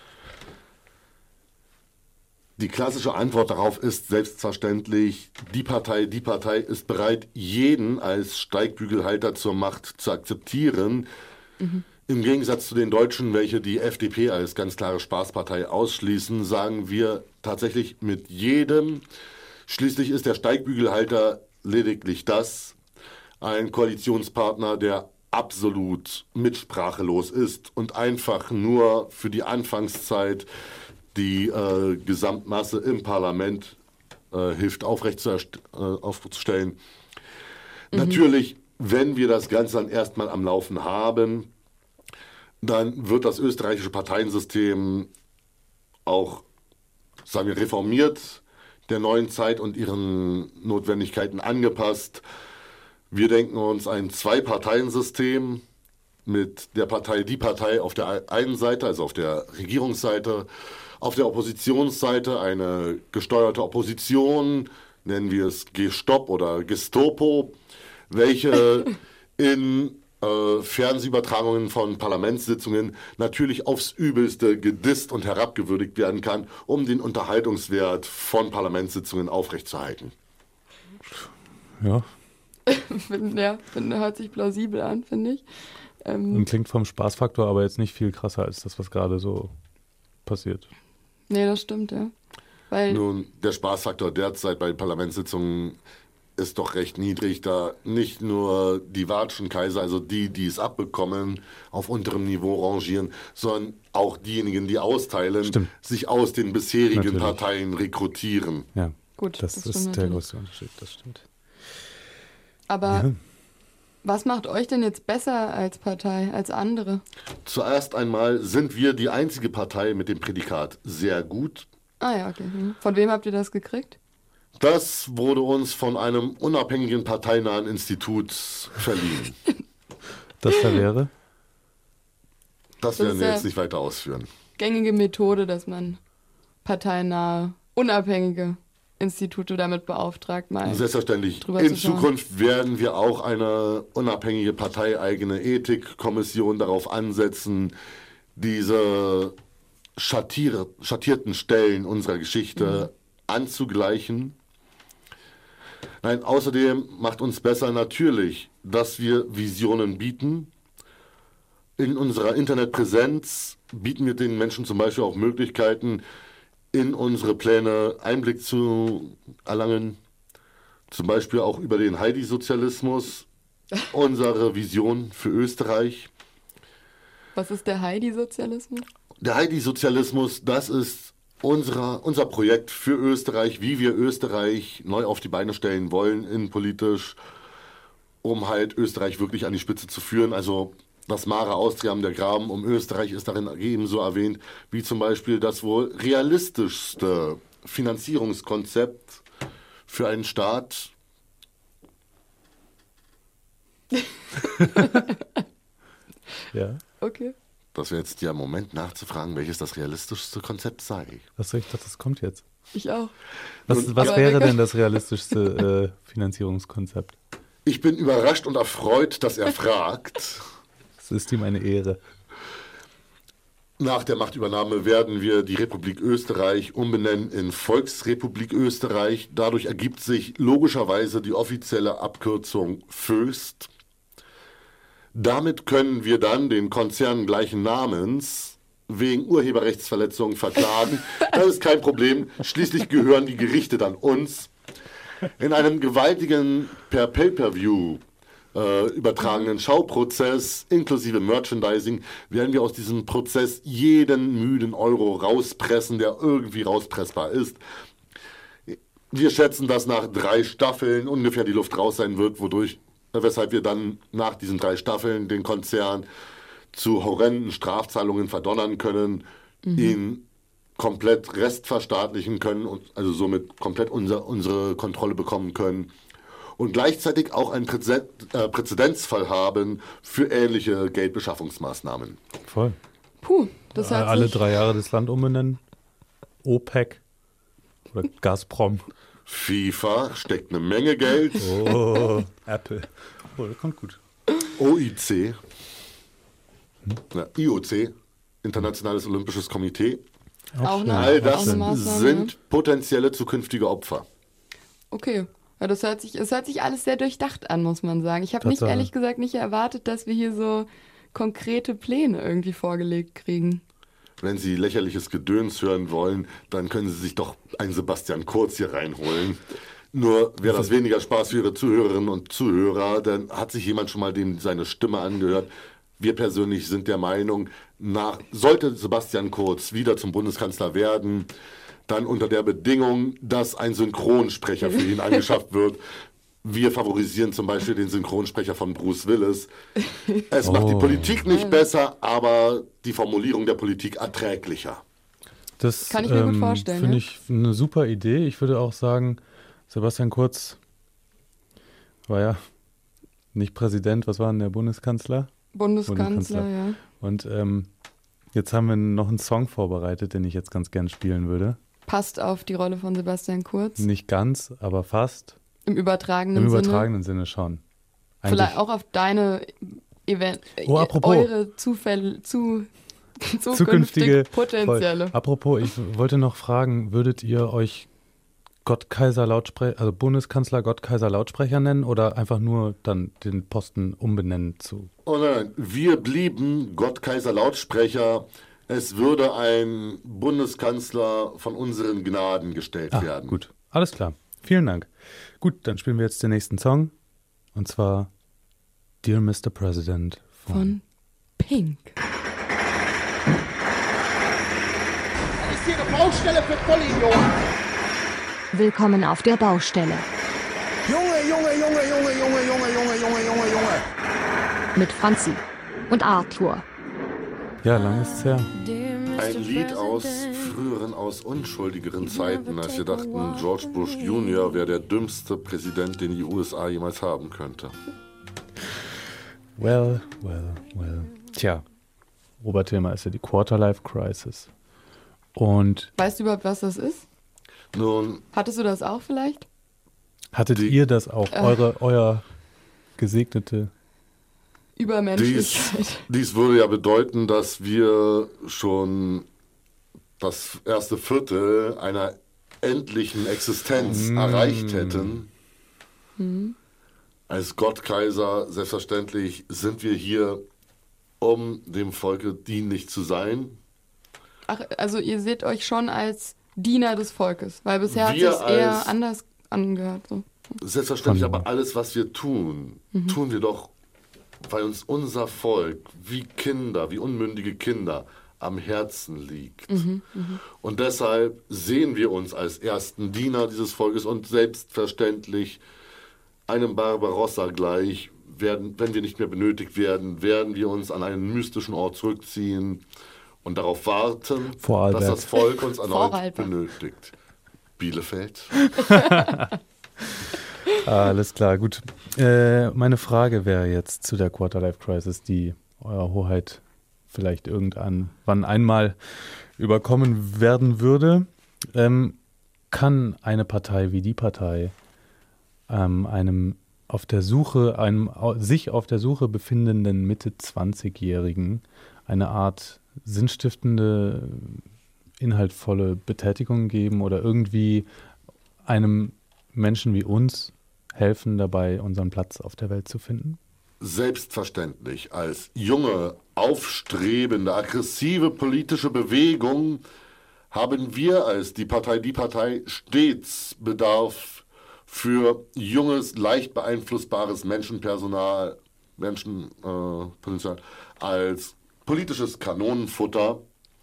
Die klassische Antwort darauf ist selbstverständlich, die Partei, die Partei ist bereit, jeden als Steigbügelhalter zur Macht zu akzeptieren. Mhm. Im Gegensatz zu den Deutschen, welche die F D P als ganz klare Spaßpartei ausschließen, sagen wir tatsächlich mit jedem. Schließlich ist der Steigbügelhalter lediglich das, ein Koalitionspartner, der absolut mitsprachelos ist und einfach nur für die Anfangszeit die äh, Gesamtmasse im Parlament äh, hilft aufrechtzuerst- äh, aufzustellen. Mhm. Natürlich, wenn wir das Ganze dann erstmal am Laufen haben, dann wird das österreichische Parteiensystem auch, sagen wir, reformiert, der neuen Zeit und ihren Notwendigkeiten angepasst. Wir denken uns ein Zwei-Parteien-System mit der Partei, die Partei auf der einen Seite, also auf der Regierungsseite, auf der Oppositionsseite eine gesteuerte Opposition, nennen wir es Gestop oder Gestopo, welche in äh, Fernsehübertragungen von Parlamentssitzungen natürlich aufs Übelste gedisst und herabgewürdigt werden kann, um den Unterhaltungswert von Parlamentssitzungen aufrechtzuerhalten. Ja, Find, ja, find, hört sich plausibel an, finde ich. Ähm, und klingt vom Spaßfaktor aber jetzt nicht viel krasser als das, was gerade so passiert. nee, das stimmt, ja. Weil, Nun, der Spaßfaktor derzeit bei Parlamentssitzungen ist doch recht niedrig, da nicht nur die Watschenkaiser, also die, die es abbekommen, auf unterem Niveau rangieren, sondern auch diejenigen, die austeilen, Stimmt. sich aus den bisherigen Natürlich. Parteien rekrutieren. Ja, gut, das, das ist stimmt der natürlich. größte Unterschied, das stimmt. Aber Ja. was macht euch denn jetzt besser als Partei, als andere? Zuerst einmal sind wir die einzige Partei mit dem Prädikat sehr gut. Ah ja, okay. Hm. Von wem habt ihr das gekriegt? Das wurde uns von einem unabhängigen parteinahen Institut verliehen. Das da wäre? Das Das werden ist wir ja- jetzt nicht weiter ausführen. Gängige Methode, dass man parteinahe, unabhängige Institute damit beauftragt, mal. Selbstverständlich. drüber In zu schauen. Zukunft werden wir auch eine unabhängige parteieigene Ethikkommission darauf ansetzen, diese schattier schattierten Stellen unserer Geschichte anzugleichen. Nein, außerdem macht uns besser natürlich, dass wir Visionen bieten, in unserer Internetpräsenz bieten wir den Menschen zum Beispiel auch Möglichkeiten, in unsere Pläne Einblick zu erlangen. Zum Beispiel auch über den Heidi-Sozialismus, unsere Vision für Österreich. Was ist der Heidi-Sozialismus? Der Heidi-Sozialismus, das ist unser, unser Projekt für Österreich, wie wir Österreich neu auf die Beine stellen wollen, innenpolitisch, um halt Österreich wirklich an die Spitze zu führen. Also das Mare Austriam, der Graben um Österreich, ist darin ebenso erwähnt, wie zum Beispiel das wohl realistischste Finanzierungskonzept für einen Staat. Ja. Okay. Das wäre jetzt der Moment nachzufragen, welches das realistischste Konzept sei. Achso, ich dachte, das kommt jetzt. Ich auch. Was, was Aber wäre wir denn können- das realistischste äh, Finanzierungskonzept? Ich bin überrascht und erfreut, dass er fragt. Es ist ihm eine Ehre. Nach der Machtübernahme werden wir die Republik Österreich umbenennen in Volksrepublik Österreich. Dadurch ergibt sich logischerweise die offizielle Abkürzung Föst. Damit können wir dann den Konzern gleichen Namens wegen Urheberrechtsverletzungen verklagen. Das ist kein Problem. Schließlich gehören die Gerichte dann uns. In einem gewaltigen per Pay-per-View äh, übertragenen Schauprozess inklusive Merchandising werden wir aus diesem Prozess jeden müden Euro rauspressen, der irgendwie rauspressbar ist. Wir schätzen, dass nach drei Staffeln ungefähr die Luft raus sein wird, wodurch, weshalb wir dann nach diesen drei Staffeln den Konzern zu horrenden Strafzahlungen verdonnern können, mhm. ihn komplett restverstaatlichen können und also somit komplett unser, unsere Kontrolle bekommen können und gleichzeitig auch einen Präzed, äh, Präzedenzfall haben für ähnliche Geldbeschaffungsmaßnahmen. Voll. Puh, das Äh, hat Alle sich... drei Jahre das Land umbenennen. OPEC oder Gazprom. FIFA steckt eine Menge Geld. Oh, Apple. Oh, das kommt gut. O I C, na, I O C, Internationales Olympisches Komitee. Auch eine, All auch das eine Maßnahme. sind potenzielle zukünftige Opfer. Okay. Ja, das hört sich, es hört sich alles sehr durchdacht an, muss man sagen. Ich habe nicht, Tatsache. ehrlich gesagt, nicht erwartet, dass wir hier so konkrete Pläne irgendwie vorgelegt kriegen. Wenn Sie lächerliches Gedöns hören wollen, dann können Sie sich doch einen Sebastian Kurz hier reinholen. Nur wäre das weniger Spaß für Ihre Zuhörerinnen und Zuhörer, dann hat sich jemand schon mal dem seine Stimme angehört. Wir persönlich sind der Meinung, nach, sollte Sebastian Kurz wieder zum Bundeskanzler werden, dann unter der Bedingung, dass ein Synchronsprecher für ihn angeschafft wird. Wir favorisieren zum Beispiel den Synchronsprecher von Bruce Willis. Es macht die Oh. Politik nicht besser, aber die Formulierung der Politik erträglicher. Das Kann ich mir gut ähm, vorstellen, Finde ja. ich eine super Idee. Ich würde auch sagen, Sebastian Kurz war ja nicht Präsident, was war denn der Bundeskanzler? Bundeskanzler, Bundeskanzler. ja. Und ähm, jetzt haben wir noch einen Song vorbereitet, den ich jetzt ganz gern spielen würde. Passt auf die Rolle von Sebastian Kurz. Nicht ganz, aber fast. Im übertragenen Im Sinne. übertragenen Sinne schon. Eigentlich- Vielleicht auch auf deine Event Oh, apropos. eure Zufälle, zu, zukünftige zukünftige potenzielle. Voll. Apropos, ich wollte noch fragen, würdet ihr euch Gott Kaiser Lautsprecher, also Bundeskanzler Gott Kaiser Lautsprecher nennen oder einfach nur dann den Posten umbenennen zu? Oh nein, wir blieben Gott Kaiser Lautsprecher. Es würde ein Bundeskanzler von unseren Gnaden gestellt Ah, werden. gut. Alles klar. Vielen Dank. Gut, dann spielen wir jetzt den nächsten Song. Und zwar Dear Mister President von, Von Pink. Das ist hier eine Baustelle für Vollidioten. Willkommen auf der Baustelle. Junge, Junge, Junge, Junge, Junge, Junge, Junge, Junge, Junge, Junge. Mit Franzi und Arthur. Ja, lang ist's her. Ein Lied aus früheren, aus unschuldigeren Zeiten, als wir dachten, George Bush Junior wäre der dümmste Präsident, den die U S A jemals haben könnte. Well, well, well. Tja, Oberthema ist ja die Quarterlife-Crisis. Und Weißt du überhaupt, was das ist? Nun, Hattest du das auch vielleicht? hattet Die- ihr das auch, Äh. eure, euer gesegnete... dies, Übermenschlichkeit. dies würde ja bedeuten, dass wir schon das erste Viertel einer endlichen Existenz Mm. erreicht hätten. Als Gottkaiser, selbstverständlich sind wir hier, um dem Volke dienlich zu sein. Ach, also ihr seht euch schon als Diener des Volkes, weil bisher hat Wir es eher als- anders angehört. So. Selbstverständlich, Von- aber alles, was wir tun, tun wir doch, weil uns unser Volk wie Kinder, wie unmündige Kinder am Herzen liegt. Und deshalb sehen wir uns als ersten Diener dieses Volkes und selbstverständlich einem Barbarossa gleich, werden, wenn wir nicht mehr benötigt werden, werden wir uns an einen mystischen Ort zurückziehen und darauf warten, Vorarlberg. dass das Volk uns erneut Vorarlberg. benötigt. Bielefeld. Alles klar, gut. Äh, meine Frage wäre jetzt zu der Quarterlife-Crisis, die Euer Hoheit vielleicht irgendwann wann einmal überkommen werden würde. Ähm, kann eine Partei wie die Partei ähm, einem auf der Suche, einem au- sich auf der Suche befindenden Mitte zwanzigjährigen eine Art sinnstiftende, inhaltvolle Betätigung geben oder irgendwie einem Menschen wie uns helfen dabei, unseren Platz auf der Welt zu finden? Selbstverständlich als junge, aufstrebende, aggressive politische Bewegung haben wir als die Partei Die Partei stets Bedarf für junges, leicht beeinflussbares Menschenpersonal, Menschenpotenzial äh, als politisches Kanonenfutter.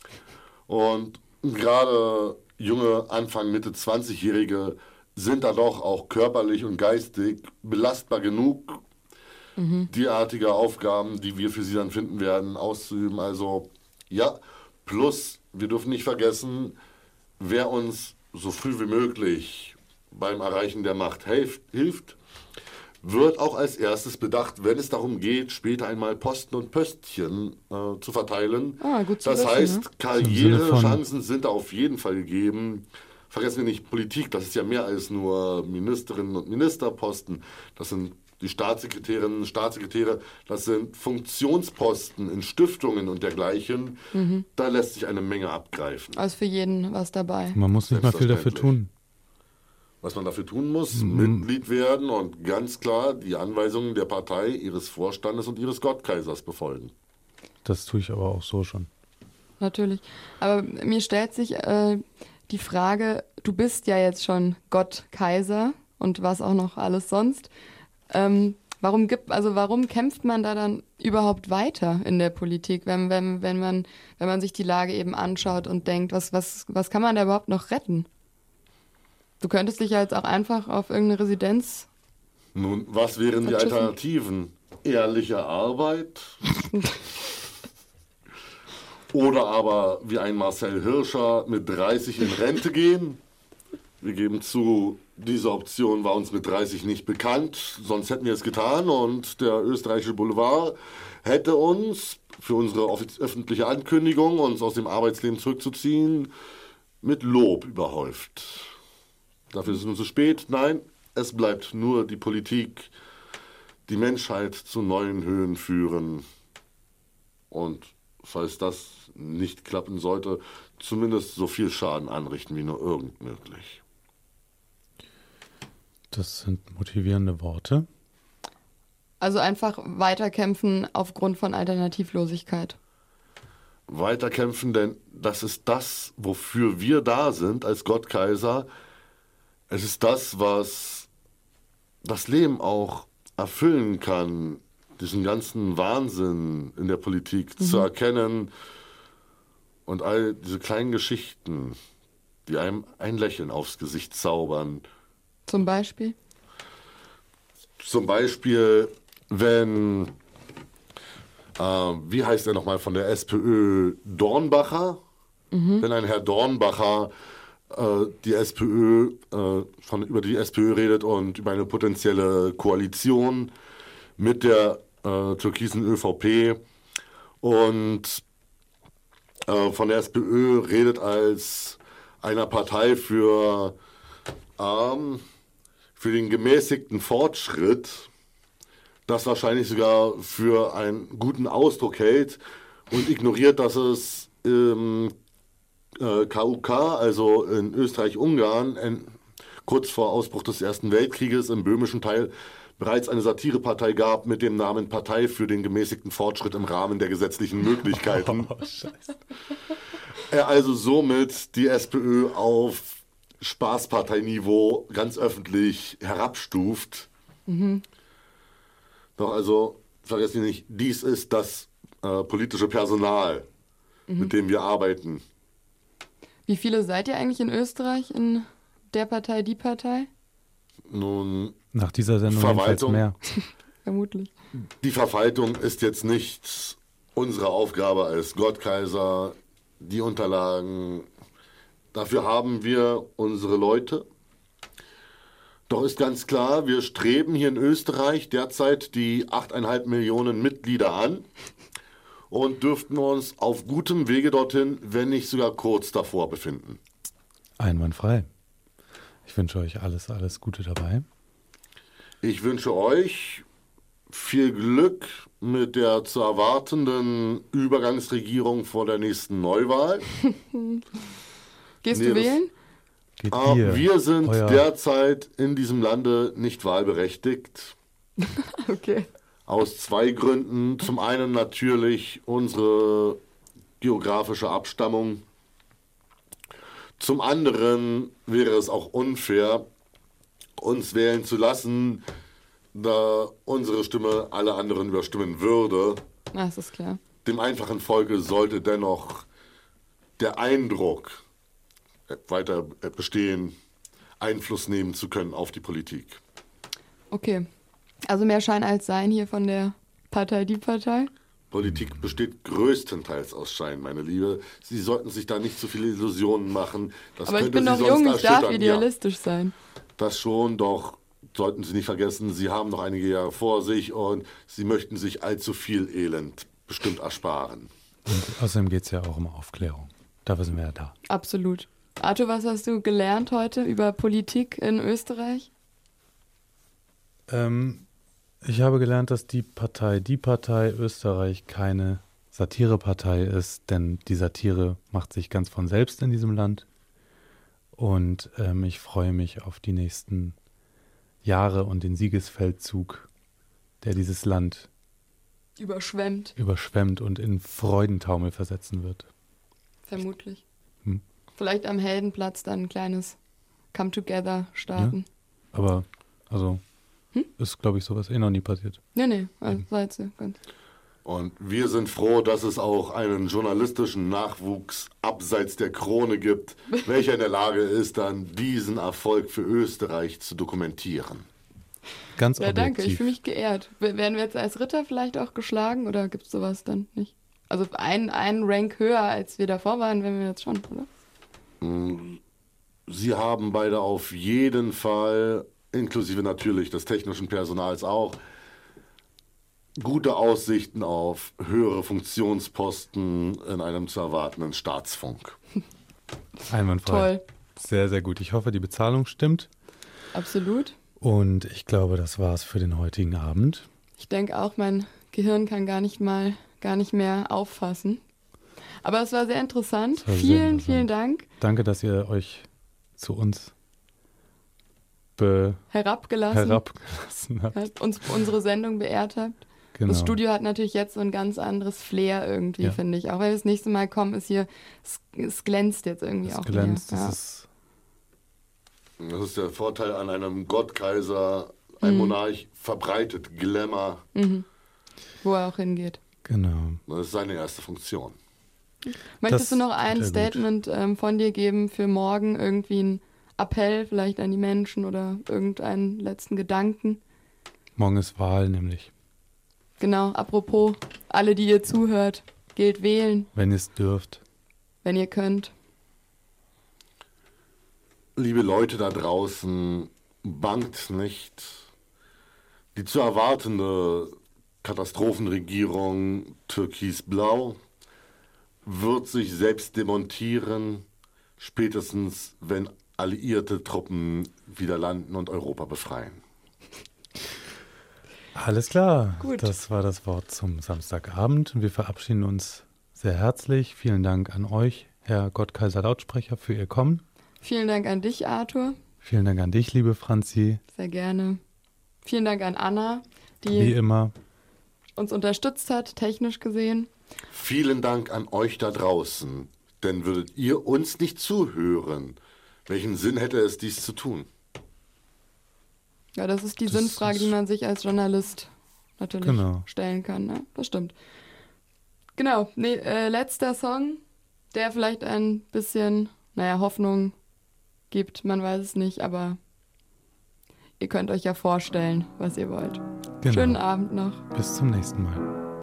Und gerade junge, Anfang, Mitte zwanzigjährige sind da doch auch körperlich und geistig belastbar genug, derartige Aufgaben, die wir für sie dann finden werden, auszuüben. Also ja, plus wir dürfen nicht vergessen, wer uns so früh wie möglich beim Erreichen der Macht hilft, hilft wird auch als erstes bedacht, wenn es darum geht, später einmal Posten und Pöstchen äh, zu verteilen. Ah, gut zu das wissen, heißt, ne? Karrierechancen sind da auf jeden Fall gegeben. Vergessen wir nicht, Politik, das ist ja mehr als nur Ministerinnen und Ministerposten. Das sind die Staatssekretärinnen und Staatssekretäre, das sind Funktionsposten in Stiftungen und dergleichen. Da lässt sich eine Menge abgreifen. Also für jeden was dabei. Man muss nicht mal viel dafür tun. Was man dafür tun muss, Mitglied werden und ganz klar die Anweisungen der Partei, ihres Vorstandes und ihres Gottkaisers befolgen. Das tue ich aber auch so schon. Natürlich. Aber mir stellt sich äh, die Frage, du bist ja jetzt schon Gott, Kaiser und was auch noch alles sonst. Ähm, warum gibt, also warum kämpft man da dann überhaupt weiter in der Politik, wenn, wenn, wenn man, wenn man sich die Lage eben anschaut und denkt, was, was, was kann man da überhaupt noch retten? Du könntest dich ja jetzt auch einfach auf irgendeine Residenz. Nun, was wären die Vertschiffen. Alternativen? Ehrliche Arbeit? Oder aber wie ein Marcel Hirscher mit dreißig in Rente gehen? Wir geben zu, diese Option war uns mit dreißig nicht bekannt, sonst hätten wir es getan und der österreichische Boulevard hätte uns für unsere offiz- öffentliche Ankündigung, uns aus dem Arbeitsleben zurückzuziehen, mit Lob überhäuft. Dafür ist es nun zu spät. Nein, es bleibt nur die Politik, die Menschheit zu neuen Höhen führen. Und falls das nicht klappen sollte, zumindest so viel Schaden anrichten wie nur irgend möglich. Das sind motivierende Worte. Also einfach weiterkämpfen aufgrund von Alternativlosigkeit. Weiterkämpfen, denn das ist das, wofür wir da sind als Gottkaiser. Es ist das, was das Leben auch erfüllen kann, diesen ganzen Wahnsinn in der Politik zu erkennen und all diese kleinen Geschichten, die einem ein Lächeln aufs Gesicht zaubern. Zum Beispiel? Zum Beispiel, wenn, äh, wie heißt er nochmal von der SPÖ, Dornbacher? Wenn ein Herr Dornbacher äh, die SPÖ, äh, von, über die SPÖ redet und über eine potenzielle Koalition mit der äh, türkisen ÖVP und äh, von der SPÖ redet als einer Partei für, ähm, für den gemäßigten Fortschritt, das wahrscheinlich sogar für einen guten Ausdruck hält und ignoriert, dass es im äh, K U K, also in Österreich-Ungarn, in, kurz vor Ausbruch des Ersten Weltkrieges im böhmischen Teil, bereits eine Satirepartei gab mit dem Namen Partei für den gemäßigten Fortschritt im Rahmen der gesetzlichen Möglichkeiten. Oh, Scheiße. er also somit die SPÖ auf Spaßparteiniveau ganz öffentlich herabstuft. Mhm. Doch also, vergessen Sie nicht, dies ist das äh, politische Personal, mhm. mit dem wir arbeiten. Wie viele seid ihr eigentlich in Österreich in der Partei, die Partei? Nun, nach dieser Sendung Verwaltung, mehr. Vermutlich. Die Verwaltung ist jetzt nicht unsere Aufgabe als Gottkaiser, die Unterlagen. Dafür haben wir unsere Leute. Doch ist ganz klar, wir streben hier in Österreich derzeit die achteinhalb Millionen Mitglieder an und dürften uns auf gutem Wege dorthin, wenn nicht sogar kurz davor befinden. Einwandfrei. Ich wünsche euch alles, alles Gute dabei. Ich wünsche euch viel Glück mit der zu erwartenden Übergangsregierung vor der nächsten Neuwahl. Gehst nee, du wählen? Geht Ah, ihr, wir sind euer... derzeit in diesem Lande nicht wahlberechtigt. Okay. Aus zwei Gründen. Zum einen natürlich unsere geografische Abstammung. Zum anderen wäre es auch unfair, uns wählen zu lassen, da unsere Stimme alle anderen überstimmen würde. Ah, das ist klar. Dem einfachen Volke sollte dennoch der Eindruck weiter bestehen, Einfluss nehmen zu können auf die Politik. Okay. Also mehr Schein als Sein hier von der Partei, die Partei? Politik besteht größtenteils aus Schein, meine Liebe. Sie sollten sich da nicht zu viele Illusionen machen. Das Aber ich könnte bin Sie noch sonst jung, ich darf erschüttern. idealistisch Ja, sein. das schon, doch sollten Sie nicht vergessen, Sie haben noch einige Jahre vor sich und Sie möchten sich allzu viel Elend bestimmt ersparen. Und außerdem geht es ja auch um Aufklärung. Dafür sind wir ja da. Absolut. Arthur, was hast du gelernt heute über Politik in Österreich? Ähm, ich habe gelernt, dass die Partei, die Partei Österreich keine Satirepartei ist, denn die Satire macht sich ganz von selbst in diesem Land. Und ähm, ich freue mich auf die nächsten Jahre und den Siegesfeldzug, der dieses Land Überschwemmt. überschwemmt und in Freudentaumel versetzen wird. Vermutlich. Hm. Vielleicht am Heldenplatz dann ein kleines Come-Together starten. Ja, aber, also, hm? ist, glaube ich, sowas eh noch nie passiert. Nee, nee, also, war jetzt ja ganz... Und wir sind froh, dass es auch einen journalistischen Nachwuchs abseits der Krone gibt, welcher in der Lage ist, dann diesen Erfolg für Österreich zu dokumentieren. Ganz Ja, objektiv. danke, ich fühle mich geehrt. W- Werden wir jetzt als Ritter vielleicht auch geschlagen oder gibt es sowas dann nicht? Also ein, ein Rank höher, als wir davor waren, wenn wir jetzt schon, oder? Sie haben beide auf jeden Fall, inklusive natürlich des technischen Personals auch, gute Aussichten auf höhere Funktionsposten in einem zu erwartenden Staatsfunk. Einwandfrei. Toll. Sehr, sehr gut. Ich hoffe, die Bezahlung stimmt. Absolut. Und ich glaube, das war's für den heutigen Abend. Ich denke auch, mein Gehirn kann gar nicht mal, gar nicht mehr auffassen. Aber es war sehr interessant. war sehr Vielen, interessant. vielen Dank. Danke, dass ihr euch zu uns be- Herabgelassen. herabgelassen habt. Halt uns unsere Sendung beehrt habt. Genau. Das Studio hat natürlich jetzt so ein ganz anderes Flair irgendwie, Ja. finde ich. Auch wenn wir das nächste Mal kommen, ist hier, es, es glänzt jetzt irgendwie Es auch glänzt, mehr. Ja. es ist Das ist der Vorteil an einem Gottkaiser, ein Monarch verbreitet Glamour. Mhm. Wo er auch hingeht. genau. Das ist seine erste Funktion. Möchtest Das du noch ein tut er gut. Statement ähm, von dir geben für morgen? Irgendwie ein Appell vielleicht an die Menschen oder irgendeinen letzten Gedanken? Morgen ist Wahl nämlich. Genau, apropos, alle, die ihr zuhört, geht wählen, Wenn ihr es dürft. wenn ihr könnt. Liebe Leute da draußen, bangt nicht. Die zu erwartende Katastrophenregierung Türkis-Blau wird sich selbst demontieren, spätestens wenn alliierte Truppen wieder landen und Europa befreien. Alles klar. Gut. Das war das Wort zum Samstagabend. Wir verabschieden uns sehr herzlich. Vielen Dank an euch, Herr Gottkaiser Lautsprecher, für Ihr Kommen. Vielen Dank an dich, Arthur. Vielen Dank an dich, liebe Franzi. Sehr gerne. Vielen Dank an Anna, Wie die immer. uns unterstützt hat, technisch gesehen. Vielen Dank an euch da draußen, Denn würdet ihr uns nicht zuhören, welchen Sinn hätte es, dies zu tun? Ja, das ist die Das Sinnfrage, ist- die man sich als Journalist natürlich Genau. stellen kann. Ne? Das stimmt. Genau, nee, äh, letzter Song, der vielleicht ein bisschen, naja, Hoffnung gibt, man weiß es nicht, aber ihr könnt euch ja vorstellen, was ihr wollt. Genau. Schönen Abend noch. Bis zum nächsten Mal.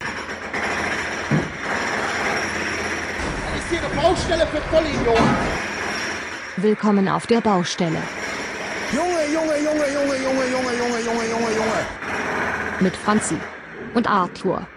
Das ist hier eine Baustelle für Vollidioten. Willkommen auf der Baustelle. Junge, Junge, Junge, Junge, Junge, Junge, Junge, Junge, Junge, Junge. Mit Franzi und Arthur.